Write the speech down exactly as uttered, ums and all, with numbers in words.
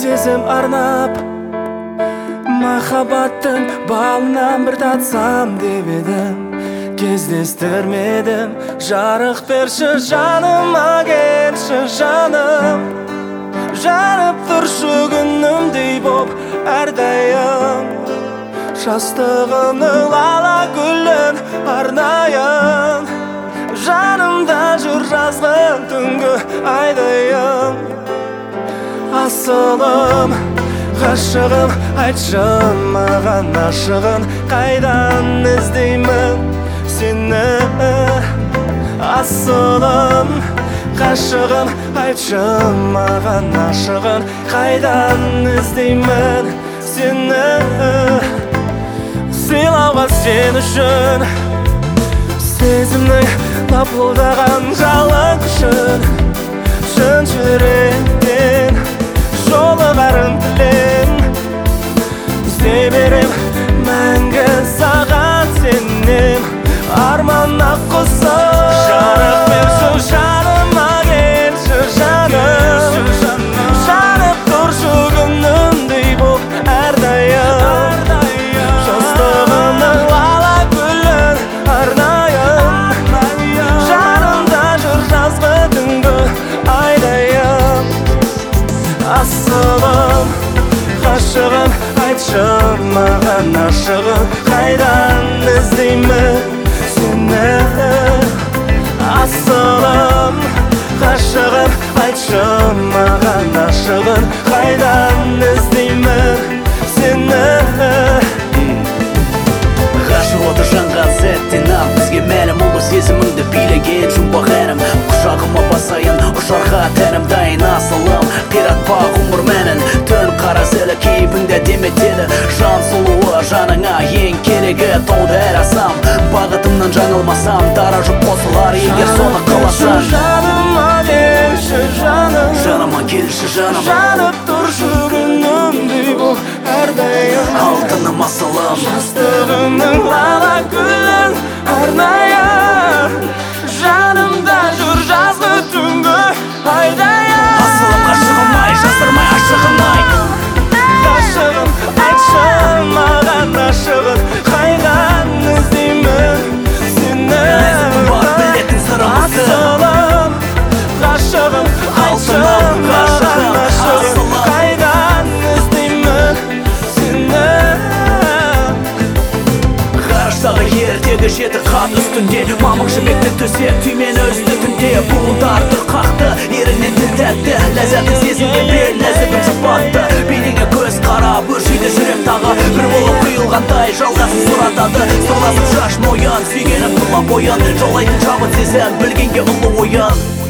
сезім арнап, махаббаттың балынан бір татсам деп едім. Кездестірмедім, жарық берші жаныма, келші жаным. Жанып тұршы күнімдей боп әрдайым, жастығымның лала гүлін арнайын. Жанымда жүр жазғы түнгі айдайым. Асылым, ғашығым, айтшы маған ашығын, қайдан іздеймін сені. Асылым, ғашығым, айтшы маған ашығын, қайдан іздеймін сені. Сыйлауға сен үшін сезімнің лапылдаған жалын күшін, шын жүректен жолығарын тілем. Іздей берем мәңгі саған сенем, арманға қосып. Жарық берші жаныма, келші жаным. Жанып тұршы күнімдей боп әрдайым, жастығымның лала гүлін арнайын. Жанымда жүр жазғы түнгі айдайым. Асылым, ғашығым, айтшы маған ашығын, қайдан іздеймін сені. Асылым, ғашығым, айтшы маған ашығын, қайдан іздеймін сені. Ғашық оты жанған сәттен ақ, бізге мәлім ұлы сезіміңді билеген жұмбақ әнім. Құшағыма басайын, ұшарға тәнім дайын. Асылым, қиратпа ғұмыр мәнін, түн қара зілі кейпіңді деметеді. Жан сұлуы жаныңа ең керегі, тауды әр асам. Бағытымнан жаңылмасам, дара жұп қосылар егер соны қаласам. Жаныма келші жаным, жаныма келші жаным. жанып тұршы күнімдей боп әрдайым, алтыным асылым. жастығымның лала гүлін арнайын. Жанымда жүр жазғы түнгі айдайын. Асылым, ғашығым ай, жасырмай ашығын ай. Ғашығым, айтшы маған ашығын, қайдан іздеймін сені. Бар білетін сырымызды. Асылым, ғашығым, айтшы маған ашығын, қайдан іздеймін сені. Ғарыштағы ертегі жеті қат үстінде, мамық жібекті төсек түймені үсті түнде. Буылдар тұр қақты, ерінен тіл тәтті, ләззатын сезімге бел нәзігім жұпатты. Бейнеңе көз қарап, өршиді жүрек тағы, бір болып құйылғандай жалғасын сұратады. Сырласып шаш мойын, сүйгенім тұла бойын, жаулайтын жабыт сезім, білгенге ұлы ойын.